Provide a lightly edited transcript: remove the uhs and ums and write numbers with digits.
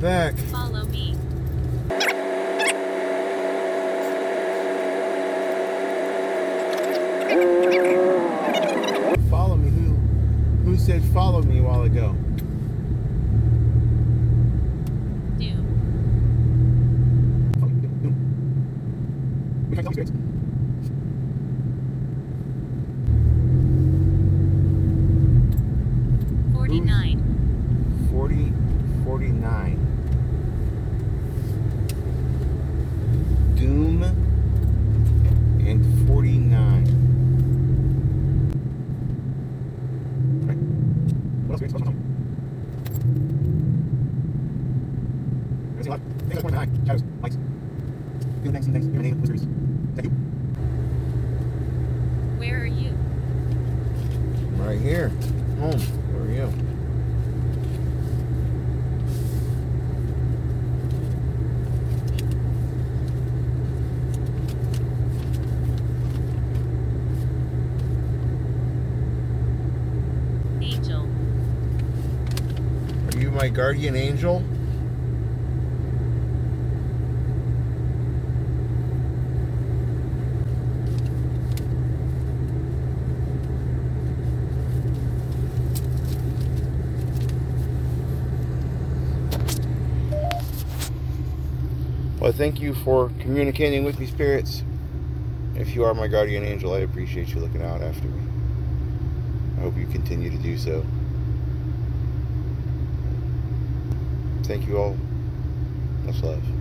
back. Follow me. Follow me. Who said follow me a while ago? Doom. We can't tell me straight. 49. 49. Doom and 49. Right. What else? What else? Everything alive. Things are 49. Shadows. Lights. Doom things. Human name. Whispers. Is that you? Where are you? Right here. Home. Where are you? Angel. Are you my guardian angel? Well, thank you for communicating with me, spirits. If you are my guardian angel, I appreciate you looking out after me. I hope you continue to do so. Thank you all. Much love.